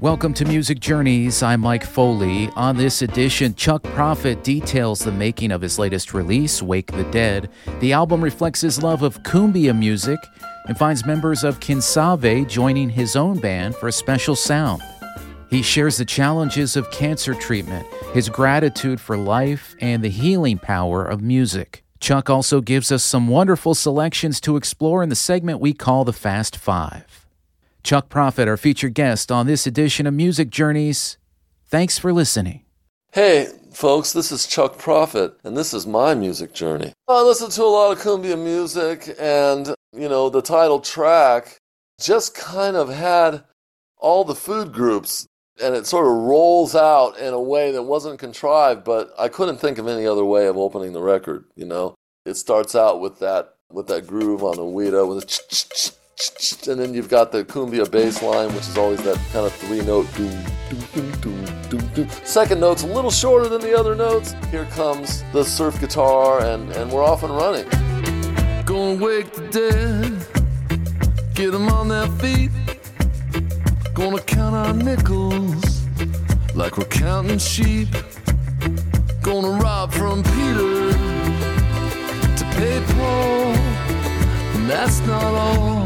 Welcome to Music Journeys. I'm Mike Foley. On this edition, Chuck Prophet details the making of his latest release, Wake the Dead. The album reflects his love of cumbia music and finds members of Kinsave joining his own band for a special sound. He shares the challenges of cancer treatment, his gratitude for life, and the healing power of music. Chuck also gives us some wonderful selections to explore in the segment we call the Fast Five. Chuck Prophet, our featured guest on this edition of Music Journeys. Thanks for listening. Hey, folks, this is Chuck Prophet, and this is my music journey. I listen to a lot of cumbia music, and, the title track just kind of had all the food groups, and it sort of rolls out in a way that wasn't contrived, but I couldn't think of any other way of opening the record, It starts out with that groove on the Ouida, with a and then you've got the cumbia bass line, which is always that kind of three-note doom, doom, doom, doom, doom, doom. Second note's a little shorter than the other notes. Here comes the surf guitar, and we're off and running. Gonna wake the dead, get them on their feet. Gonna count our nickels like we're counting sheep. Gonna rob from Peter to pay Paul, and that's not all.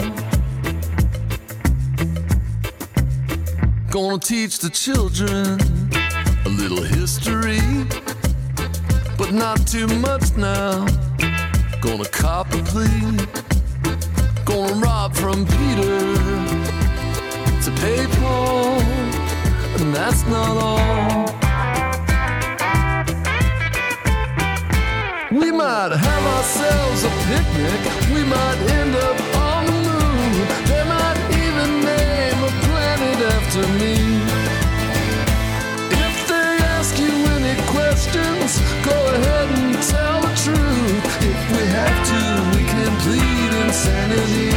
Gonna teach the children a little history, but not too much now. Gonna cop a plea. Gonna rob from Peter to pay Paul, and that's not all. We might have ourselves a picnic. We might end up on the moon. They might even name a planet after me. If they ask you any questions, go ahead and tell the truth. If we have to, we can plead insanity.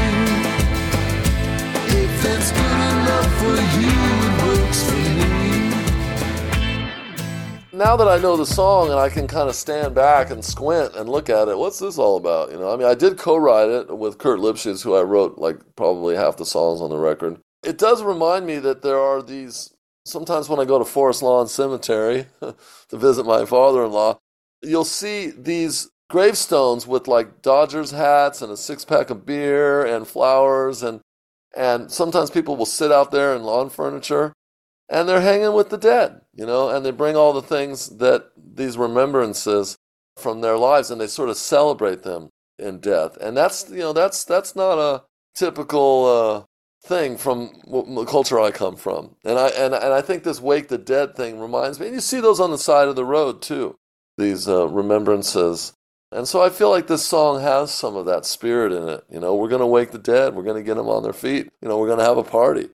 If it's good enough for you, it works for me. Now that I know the song and I can kind of stand back and squint and look at it, what's this all about? I did co-write it with Kurt Lipschitz, who I wrote probably half the songs on the record. It does remind me that there are these, sometimes when I go to Forest Lawn Cemetery to visit my father-in-law, you'll see these gravestones with Dodgers hats and a six-pack of beer and flowers, and sometimes people will sit out there in lawn furniture. And they're hanging with the dead, and they bring all the things that these remembrances from their lives, and they sort of celebrate them in death. And that's not a typical thing from the culture I come from. And I think this Wake the Dead thing reminds me, and you see those on the side of the road too, these remembrances. And so I feel like this song has some of that spirit in it. We're going to wake the dead. We're going to get them on their feet. We're going to have a party.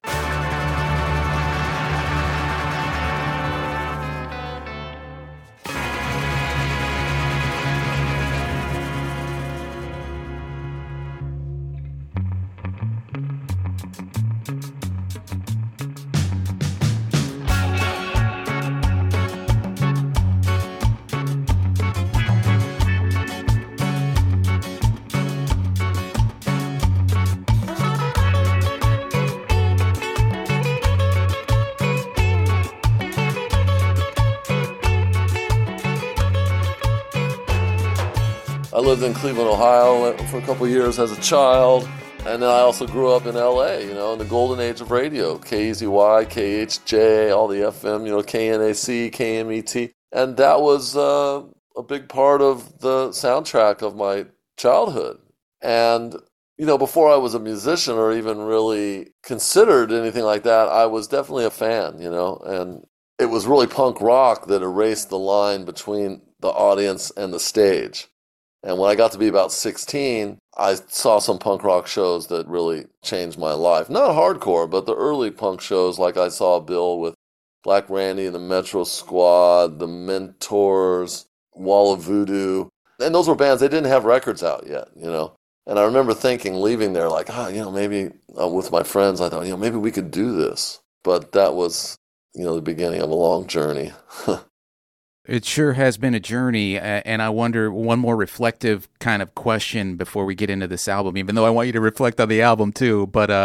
I lived in Cleveland, Ohio for a couple of years as a child, and then I also grew up in L.A., in the golden age of radio, KEZY, KHJ, all the FM, KNAC, KMET, and that was a big part of the soundtrack of my childhood. And, before I was a musician or even really considered anything like that, I was definitely a fan, and it was really punk rock that erased the line between the audience and the stage. And when I got to be about 16, I saw some punk rock shows that really changed my life. Not hardcore, but the early punk shows, like I saw Bill with Black Randy and the Metro Squad, the Mentors, Wall of Voodoo. And those were bands, they didn't have records out yet, And I remember thinking, leaving there, maybe with my friends, I thought, maybe we could do this. But that was, the beginning of a long journey. It sure has been a journey, and I wonder, one more reflective kind of question before we get into this album, even though I want you to reflect on the album too, but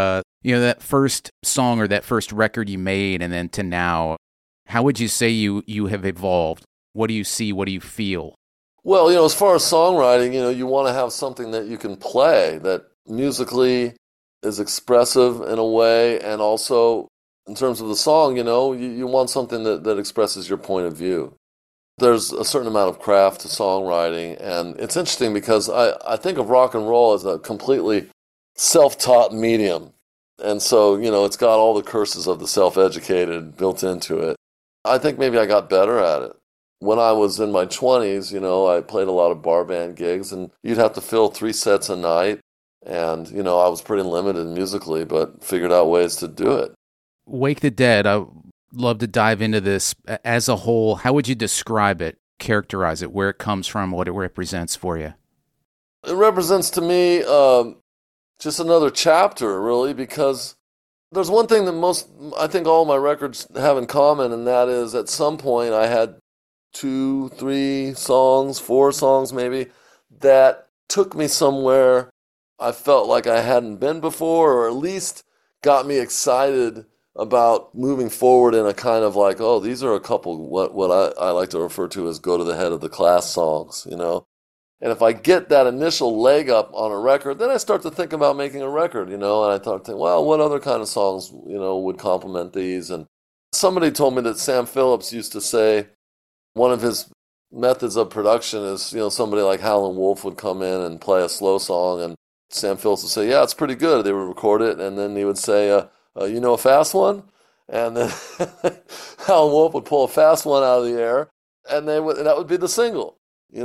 That first song or that first record you made and then to now, how would you say you have evolved? What do you see? What do you feel? Well, as far as songwriting, you want to have something that you can play that musically is expressive in a way, and also in terms of the song, you want something that expresses your point of view. There's a certain amount of craft to songwriting, and it's interesting because I think of rock and roll as a completely self-taught medium. And so, it's got all the curses of the self-educated built into it. I think maybe I got better at it. When I was in my 20s, I played a lot of bar band gigs, and you'd have to fill 3 sets a night. And, I was pretty limited musically, but figured out ways to do it. Wake the Dead, I would love to dive into this as a whole. How would you describe it, characterize it, where it comes from, what it represents for you? It represents to me just another chapter, really, because there's one thing that I think all my records have in common, and that is at some point I had 2, 3 songs, 4 songs maybe, that took me somewhere I felt like I hadn't been before, or at least got me excited about moving forward in a kind of like, oh, these are a couple what I like to refer to as go to the head of the class songs, And if I get that initial leg up on a record, then I start to think about making a record, and I start to think, well, what other kind of songs, would complement these? And somebody told me that Sam Phillips used to say one of his methods of production is, somebody like Howlin' Wolf would come in and play a slow song, and Sam Phillips would say, yeah, it's pretty good. They would record it, and then he would say, a fast one? And then Howlin' Wolf would pull a fast one out of the air, and that would be the single,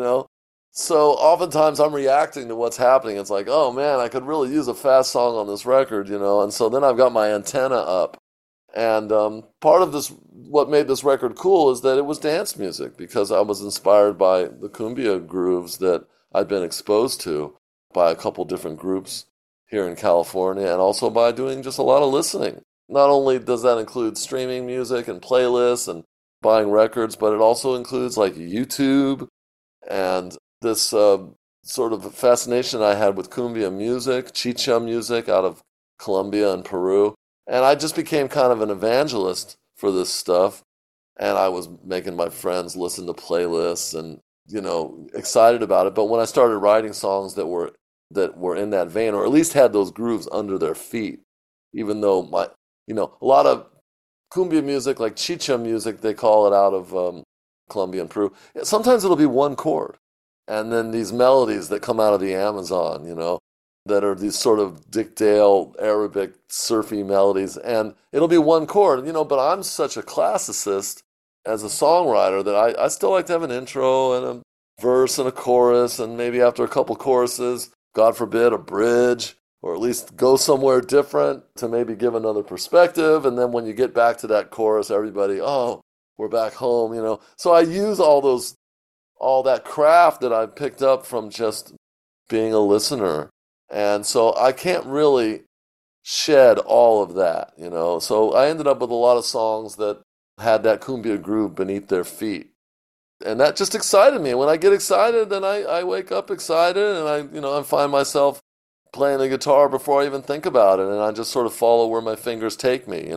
So oftentimes I'm reacting to what's happening. It's like, oh man, I could really use a fast song on this record, And so then I've got my antenna up. And part of this, what made this record cool is that it was dance music, because I was inspired by the cumbia grooves that I'd been exposed to by a couple different groups here in California, and also by doing just a lot of listening. Not only does that include streaming music and playlists and buying records, but it also includes like YouTube and this sort of fascination I had with cumbia music, chicha music out of Colombia and Peru. And I just became kind of an evangelist for this stuff. And I was making my friends listen to playlists and, excited about it. But when I started writing songs that were in that vein, or at least had those grooves under their feet, even though a lot of cumbia music, like chicha music, they call it out of Colombia and Peru. Sometimes it'll be one chord. And then these melodies that come out of the Amazon, that are these sort of Dick Dale Arabic surfy melodies, and it'll be one chord, but I'm such a classicist as a songwriter that I still like to have an intro and a verse and a chorus, and maybe after a couple choruses, God forbid, a bridge, or at least go somewhere different to maybe give another perspective, and then when you get back to that chorus, everybody, oh, we're back home, So I use all that craft that I picked up from just being a listener. And so I can't really shed all of that, So I ended up with a lot of songs that had that cumbia groove beneath their feet. And that just excited me. When I get excited, then I wake up excited, and I find myself playing the guitar before I even think about it, and I just sort of follow where my fingers take me.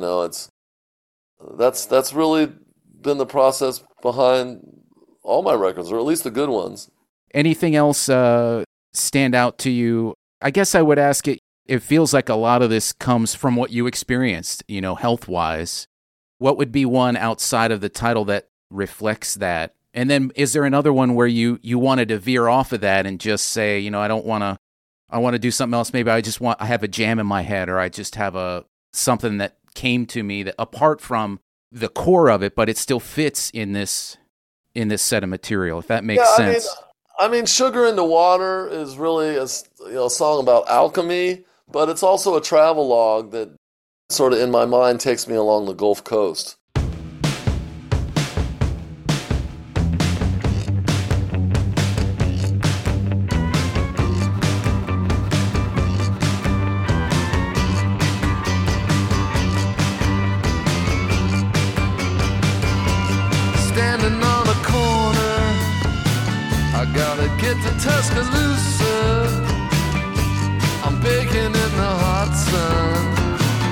That's really been the process behind all my records, or at least the good ones. Anything else stand out to you? I guess I would ask it feels like a lot of this comes from what you experienced, health-wise. What would be one outside of the title that reflects that? And then is there another one where you wanted to veer off of that and just say, I want to do something else. Maybe I have a jam in my head, or I just have something that came to me that apart from the core of it, but it still fits in this set of material, if that makes sense. I mean, Sugar in the Water is really a song about alchemy, but it's also a travelogue that sort of in my mind takes me along the Gulf Coast. Standing on a corner, I gotta get to Tuscaloosa. I'm baking in the hot sun.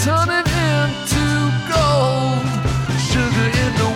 turn it into gold. Sugar in the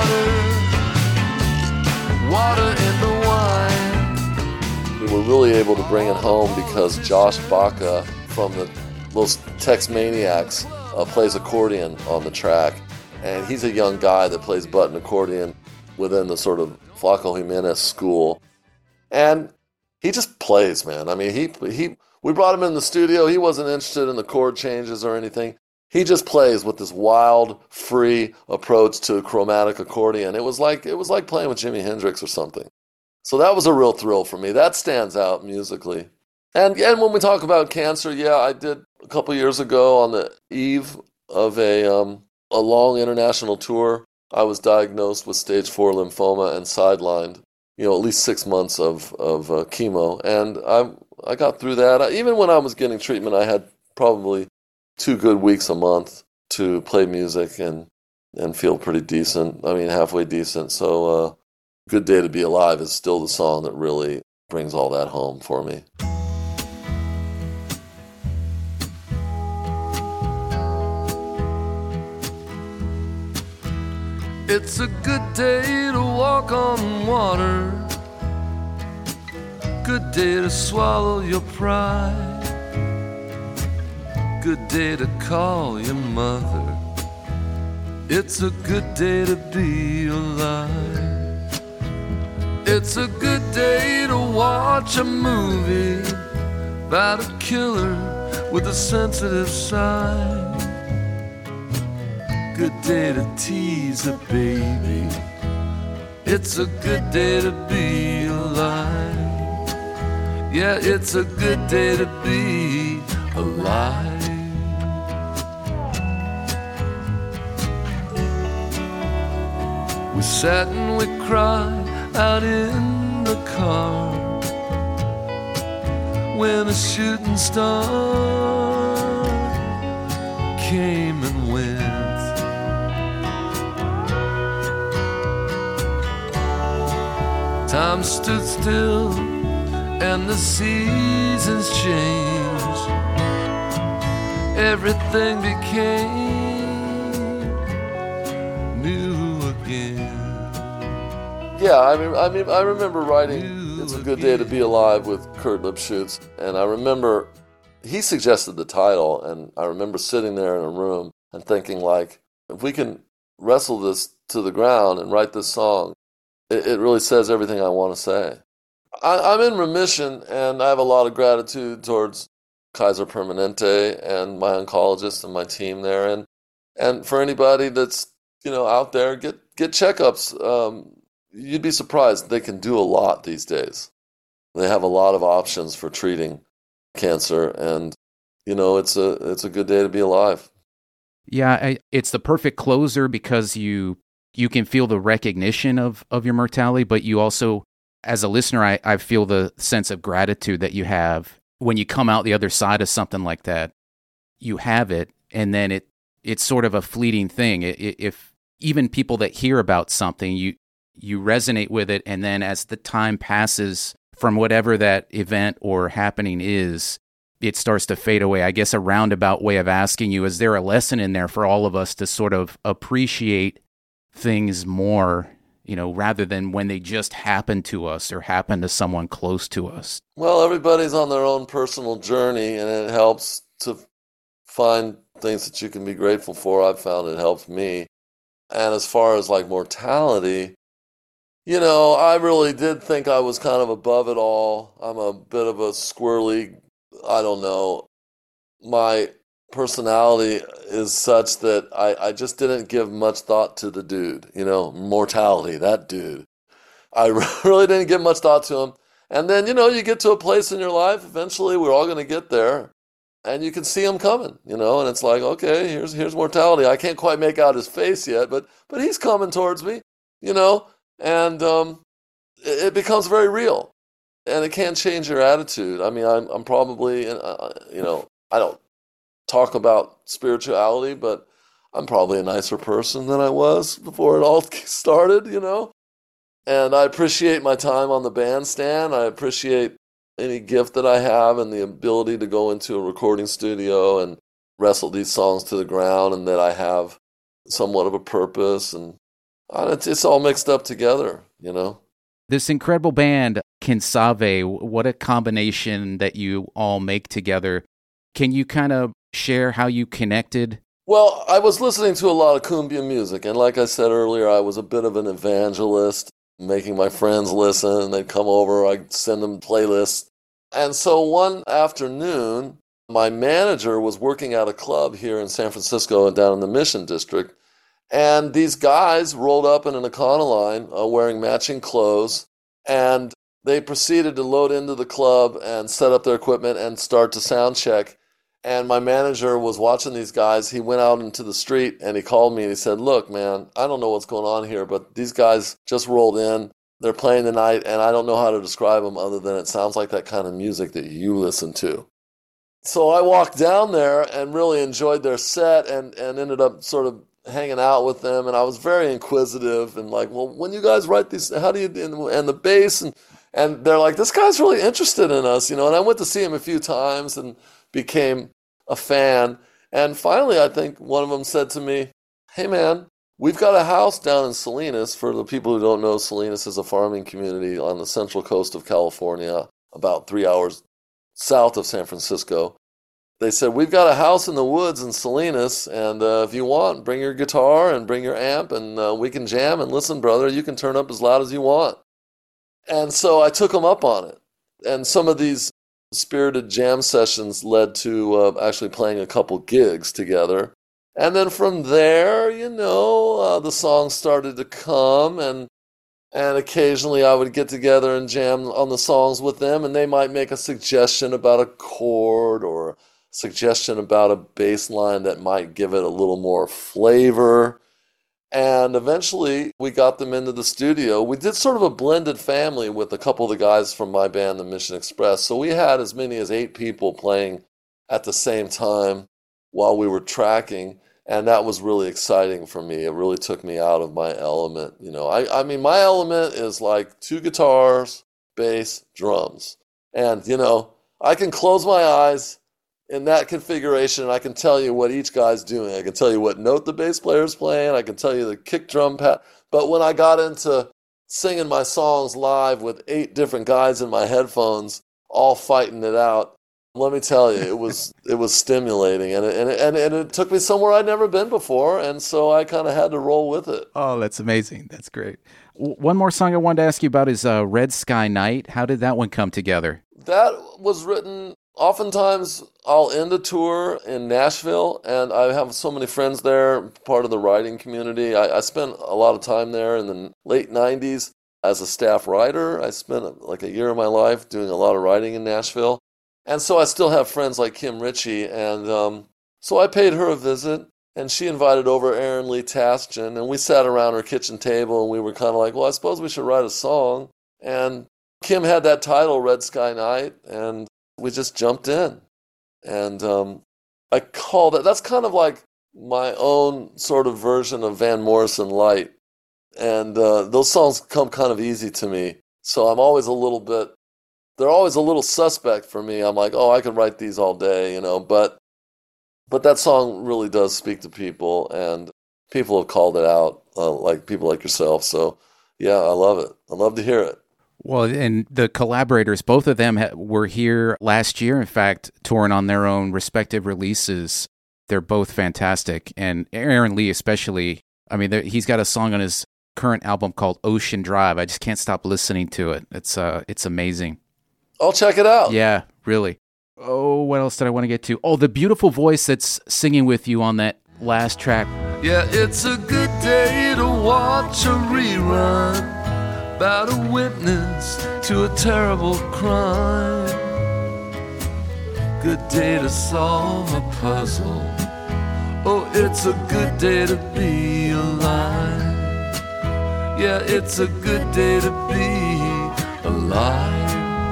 water in the wine. We were really able to bring it home because Josh Baca from those Tex Maniacs plays accordion on the track. And he's a young guy that plays button accordion within the sort of Flaco Jimenez school. And he just plays, man. I mean, we brought him in the studio. He wasn't interested in the chord changes or anything. He just plays with this wild, free approach to a chromatic accordion. It was like playing with Jimi Hendrix or something. So that was a real thrill for me. That stands out musically. And when we talk about cancer, yeah, I did a couple years ago on the eve of a long international tour. I was diagnosed with stage 4 lymphoma and sidelined, at least 6 months of chemo. And I got through that. Even when I was getting treatment, I had probably 2 good weeks a month to play music and feel pretty decent. I mean, halfway decent. So Good Day to Be Alive is still the song that really brings all that home for me. It's a good day to walk on water. Good day to swallow your pride. Good day to call your mother. It's a good day to be alive. It's a good day to watch a movie about a killer with a sensitive side. Good day to tease a baby. It's a good day to be alive. Yeah, it's a good day to be alive. We sat and we cried out in the car when a shooting star came and went. Time stood still and the seasons changed. Everything became new again. Yeah, I remember writing It's a Good Day to Be Alive with Kurt Lipschutz, and I remember he suggested the title, and I remember sitting there in a room and thinking, like, if we can wrestle this to the ground and write this song, it really says everything I want to say. I'm in remission, and I have a lot of gratitude towards Kaiser Permanente and my oncologist and my team there. And for anybody that's out there, get checkups. You'd be surprised. They can do a lot these days. They have a lot of options for treating cancer, and it's a good day to be alive. Yeah, it's the perfect closer because you can feel the recognition of your mortality, but you also, as a listener, I feel the sense of gratitude that you have when you come out the other side of something like that. You have it, and then it's sort of a fleeting thing. If even people that hear about something, you resonate with it, and then as the time passes from whatever that event or happening is, it starts to fade away. I guess a roundabout way of asking you, is there a lesson in there for all of us to sort of appreciate things more, rather than when they just happen to us or happen to someone close to us? Well, everybody's on their own personal journey, and it helps to find things that you can be grateful for. I've found it helps me. And as far as like mortality, I really did think I was kind of above it all. I'm a bit of a squirrely, I don't know. My personality is such that I just didn't give much thought to the dude, mortality, that dude. I really didn't give much thought to him. And then, you get to a place in your life, eventually we're all going to get there, and you can see him coming, and it's like, okay, here's mortality. I can't quite make out his face yet, but he's coming towards me, and it becomes very real, and it can change your attitude. I mean, I'm probably, I don't talk about spirituality, but I'm probably a nicer person than I was before it all started, and I appreciate my time on the bandstand. I appreciate any gift that I have and the ability to go into a recording studio and wrestled these songs to the ground and that I have somewhat of a purpose. And it's all mixed up together, you know. This incredible band, Kinsave, what a combination that you all make together. Can you kind of share how you connected? Well, I was listening to a lot of cumbia music, and like I said earlier, I was a bit of an evangelist, making my friends listen, and they'd come over, I'd send them playlists. And so one afternoon, my manager was working at a club here in San Francisco and down in the Mission District, and these guys rolled up in an Econoline wearing matching clothes, and they proceeded to load into the club and set up their equipment and start to sound check. And my manager was watching these guys. He went out into the street and he called me and he said, "Look, man, I don't know what's going on here, but these guys just rolled in. They're playing tonight, and I don't know how to describe them other than it sounds like that kind of music that you listen to." So I walked down there and really enjoyed their set and ended up sort of hanging out with them. And I was very inquisitive and like, "Well, when you guys write these, how do you," and the bass, and they're like, "This guy's really interested in us," you know. And I went to see him a few times and became a fan. And finally, I think one of them said to me, "Hey man, we've got a house down in Salinas." For the people who don't know, Salinas is a farming community on the central coast of California, about 3 hours south of San Francisco. They said, "We've got a house in the woods in Salinas, and if you want, bring your guitar and bring your amp, and we can jam. And listen, brother, you can turn up as loud as you want." And so I took them up on it. And some of these spirited jam sessions led to actually playing a couple gigs together. And then from there, you know, the songs started to come, and occasionally I would get together and jam on the songs with them, and they might make a suggestion about a chord or a suggestion about a bass line that might give it a little more flavor. And eventually we got them into the studio. We did sort of a blended family with a couple of the guys from my band, the Mission Express. So we had as many as 8 people playing at the same time while we were tracking. And that was really exciting for me. It really took me out of my element. You know, I mean, my element is like 2 guitars, bass, drums. And, you know, I can close my eyes in that configuration, I can tell you what each guy's doing. I can tell you what note the bass player's playing. I can tell you the kick drum pat. But when I got into singing my songs live with 8 different guys in my headphones, all fighting it out, let me tell you, it was stimulating, and it took me somewhere I'd never been before, and so I kind of had to roll with it. Oh, that's amazing. That's great. One more song I wanted to ask you about is Red Sky Night. How did that one come together? That was written. Oftentimes, I'll end a tour in Nashville, and I have so many friends there, part of the writing community. I spent a lot of time there in the late 90s as a staff writer. I spent like a year of my life doing a lot of writing in Nashville. And so I still have friends like Kim Ritchie, and so I paid her a visit, and she invited over Aaron Lee Tasjan, and we sat around her kitchen table, and we were kind of like, well, I suppose we should write a song. And Kim had that title, Red Sky Night, and we just jumped in. And I call that's kind of like my own sort of version of Van Morrison Light. And those songs come kind of easy to me. So I'm always they're always a little suspect for me. I'm like, oh, I could write these all day, you know. But that song really does speak to people, and people have called it out, like people like yourself. So yeah, I love it. I love to hear it. Well, and the collaborators, both of them were here last year, in fact, touring on their own respective releases. They're both fantastic. And Aaron Lee especially, I mean, he's got a song on his current album called Ocean Drive. I just can't stop listening to it. It's amazing. I'll check it out. Yeah, really. Oh, what else did I want to get to? Oh, the beautiful voice that's singing with you on that last track. Yeah, it's a good day to watch a rerun about a witness to a terrible crime. Good day to solve a puzzle. Oh, it's a good day to be alive. Yeah, it's a good day to be alive.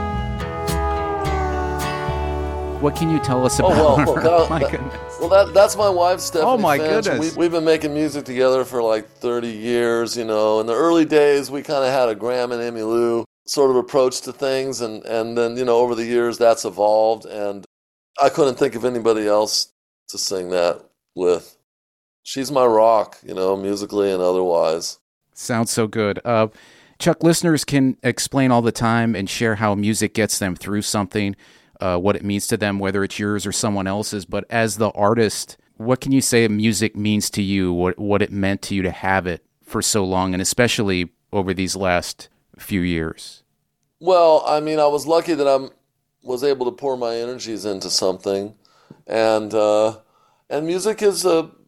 What can you tell us about her? My goodness. Well, that's my wife, Stephanie. Oh, my Finch. goodness. We've been making music together for like 30 years, you know. In the early days, we kind of had a Graham and Emmylou sort of approach to things, and then, you know, over the years, that's evolved, and I couldn't think of anybody else to sing that with. She's my rock, musically and otherwise. Sounds so good. Chuck, listeners can explain all the time and share how music gets them through something, what it means to them, whether it's yours or someone else's. But as the artist, what can you say music means to you, what it meant to you to have it for so long, and especially over these last few years? Well, I mean, I was lucky that I was able to pour my energies into something. And music is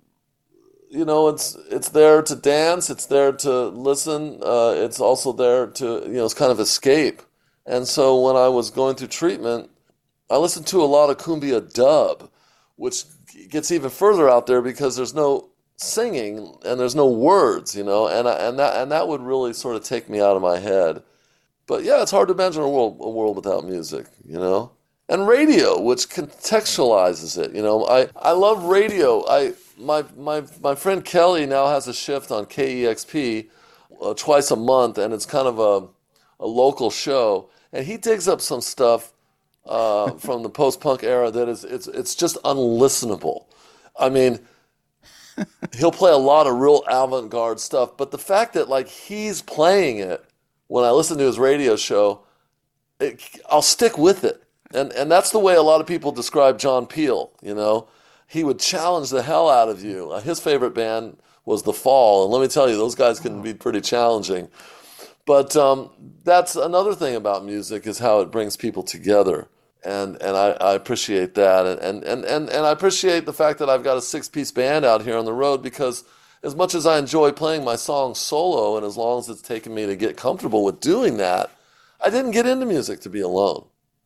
it's there to dance, it's there to listen, it's also there to, it's kind of escape. And so when I was going through treatment, I listened to a lot of cumbia dub, which gets even further out there because there's no singing and there's no words, and that would really sort of take me out of my head. But yeah, it's hard to imagine a world without music, And radio, which contextualizes it, I love radio. My friend Kelly now has a shift on KEXP twice a month, and it's kind of a local show, and he digs up some stuff from the post-punk era that it's just unlistenable. I mean, he'll play a lot of real avant-garde stuff, but the fact that he's playing it when I listen to his radio show, I'll stick with it. And that's the way a lot of people describe John Peel, He would challenge the hell out of you. His favorite band was The Fall, and let me tell you, those guys can be pretty challenging. But that's another thing about music, is how it brings people together. And I appreciate that. And I appreciate the fact that I've got a 6-piece band out here on the road, because as much as I enjoy playing my songs solo, and as long as it's taken me to get comfortable with doing that, I didn't get into music to be alone,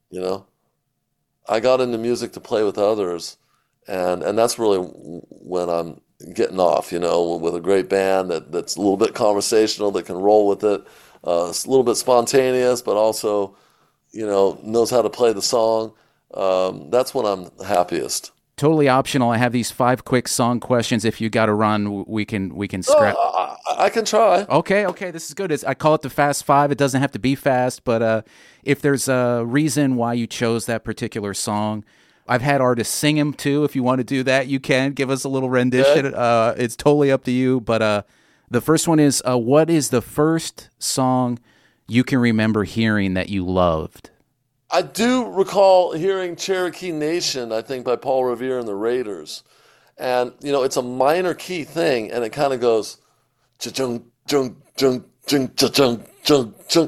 I got into music to play with others, and that's really when I'm getting off, with a great band that's a little bit conversational, that can roll with it, a little bit spontaneous, but also, knows how to play the song. That's when I'm happiest. Totally optional. I have these 5 quick song questions. If you got to run, we can scrap. I can try. Okay, this is good. I call it the Fast 5. It doesn't have to be fast, but if there's a reason why you chose that particular song, I've had artists sing them too. If you want to do that, you can give us a little rendition. Okay. It's totally up to you. But the first one is, what is the first song you can remember hearing that you loved? I do recall hearing Cherokee Nation, I think, by Paul Revere and the Raiders. And, it's a minor key thing, and it kind of goes, cha-chung, chung, chung, chung, cha-chung, chung, chung.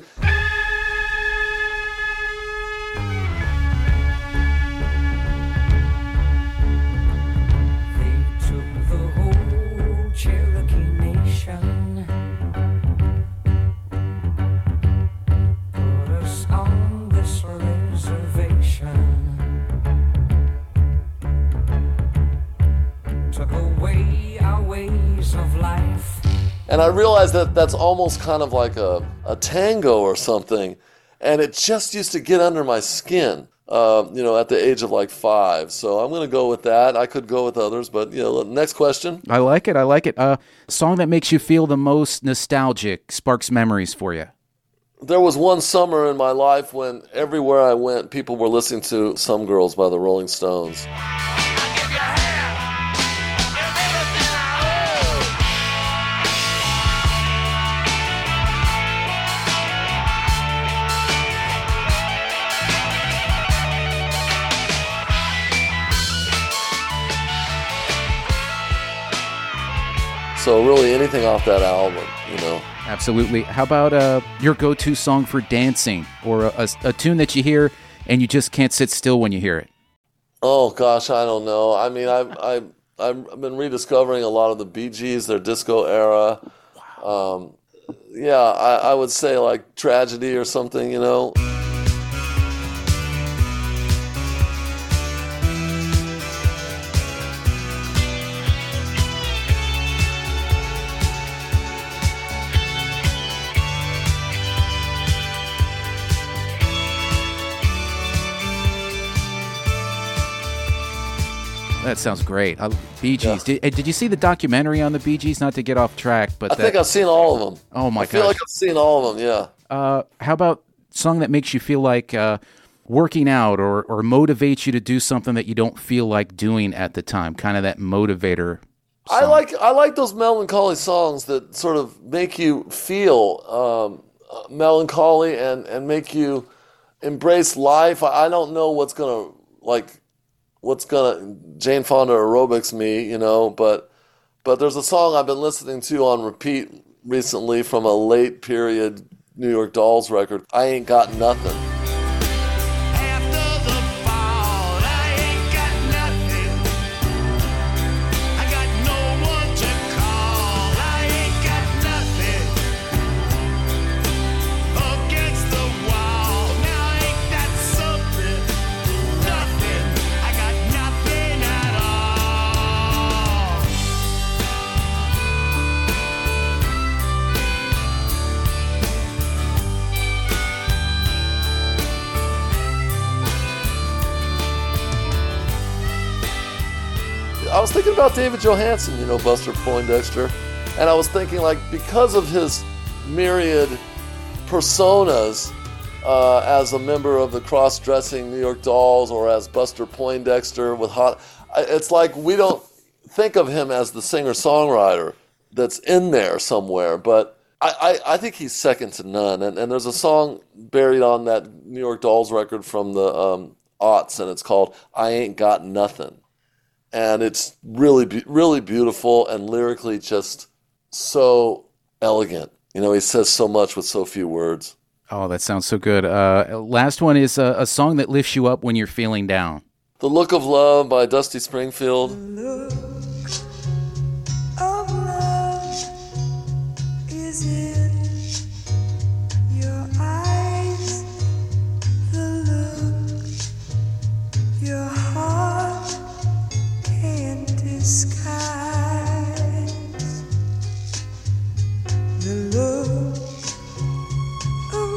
And I realized that that's almost kind of like a tango or something. And it just used to get under my skin, at the age of 5. So I'm going to go with that. I could go with others, but, next question. I like it. Song that makes you feel the most nostalgic, sparks memories for you. There was one summer in my life when everywhere I went, people were listening to Some Girls by the Rolling Stones. So really anything off that album, Absolutely. How about your go-to song for dancing, or a tune that you hear and you just can't sit still when you hear it? Oh, gosh, I don't know. I mean, I've been rediscovering a lot of the Bee Gees, their disco era. Wow. I would say Tragedy or something, That sounds great. Bee Gees. Yeah. Did you see the documentary on the Bee Gees? Not to get off track, but I think I've seen all of them. Oh my gosh. I feel like I've seen all of them. Yeah. How about a song that makes you feel like working out or motivates you to do something that you don't feel like doing at the time, kind of that motivator song? I like those melancholy songs that sort of make you feel melancholy and make you embrace life. I don't know what's gonna Jane Fonda aerobics me, but there's a song I've been listening to on repeat recently from a late period New York Dolls record. I Ain't Got Nothing. I was thinking about David Johansen, Buster Poindexter, and I was thinking, because of his myriad personas as a member of the cross-dressing New York Dolls or as Buster Poindexter it's like we don't think of him as the singer-songwriter that's in there somewhere, but I think he's second to none. And there's a song buried on that New York Dolls record from the aughts, and it's called I Ain't Got Nothing. And it's really, really beautiful and lyrically just so elegant. He says so much with so few words. Oh, that sounds so good. Last one is a song that lifts you up when you're feeling down. The Look of Love by Dusty Springfield. The look of love is in your eyes. The look your heart can't disguise. The look of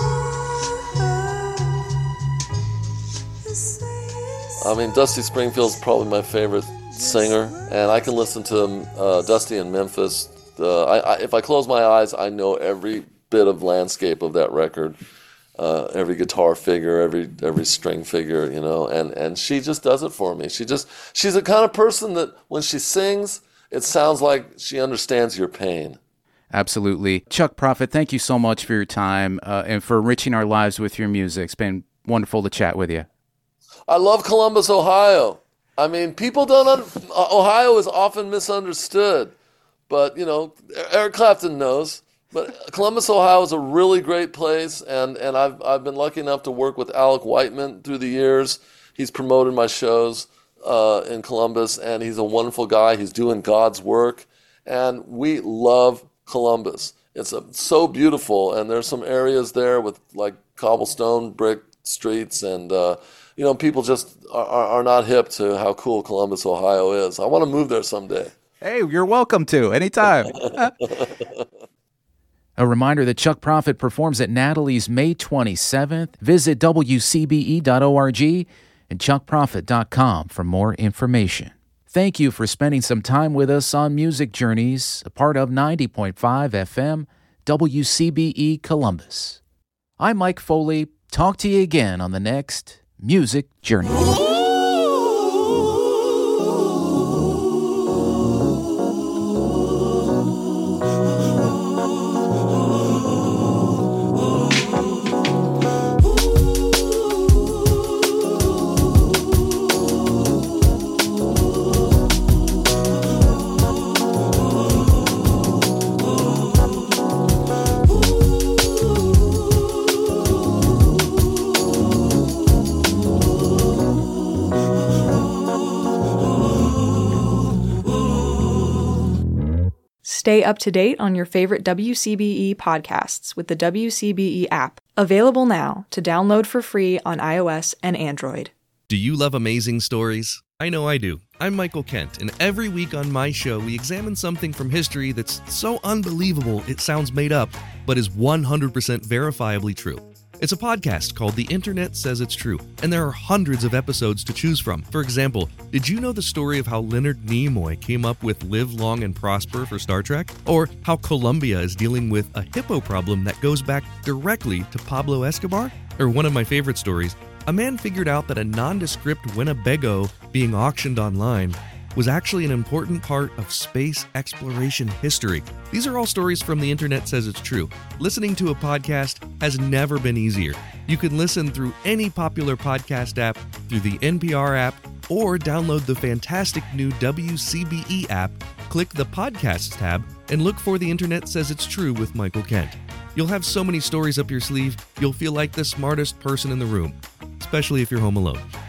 love is saying. Dusty Springfield's probably my favorite singer, and I can listen to Dusty in Memphis. If I close my eyes, I know every bit of landscape of that record, every guitar figure, every string figure, and she just does it for me. She's the kind of person that when she sings, it sounds like she understands your pain. Absolutely. Chuck Prophet, thank you so much for your time and for enriching our lives with your music. It's been wonderful to chat with you. I love Columbus, Ohio. People Ohio is often misunderstood, but, Eric Clapton knows. But Columbus, Ohio is a really great place, and I've been lucky enough to work with Alec Whiteman through the years. He's promoted my shows in Columbus, and he's a wonderful guy. He's doing God's work, and we love Columbus. It's so beautiful, and there's some areas there with cobblestone brick streets, and people just are not hip to how cool Columbus, Ohio is. I want to move there someday. Hey, you're welcome to anytime. A reminder that Chuck Prophet performs at Natalie's May 27th. Visit WCBE.org and ChuckProphet.com for more information. Thank you for spending some time with us on Music Journeys, a part of 90.5 FM, WCBE Columbus. I'm Mike Foley. Talk to you again on the next Music Journey. Stay up to date on your favorite WCBE podcasts with the WCBE app, available now to download for free on iOS and Android. Do you love amazing stories? I know I do. I'm Michael Kent, and every week on my show, we examine something from history that's so unbelievable it sounds made up, but is 100% verifiably true. It's a podcast called The Internet Says It's True, and there are hundreds of episodes to choose from. For example, did you know the story of how Leonard Nimoy came up with Live Long and Prosper for Star Trek? Or how Colombia is dealing with a hippo problem that goes back directly to Pablo Escobar? Or one of my favorite stories, a man figured out that a nondescript Winnebago being auctioned online was actually an important part of space exploration history. These are all stories from The Internet Says It's True. Listening to a podcast has never been easier. You can listen through any popular podcast app, through the NPR app, or download the fantastic new WCBE app, click the Podcasts tab, and look for The Internet Says It's True with Michael Kent. You'll have so many stories up your sleeve, you'll feel like the smartest person in the room, especially if you're home alone.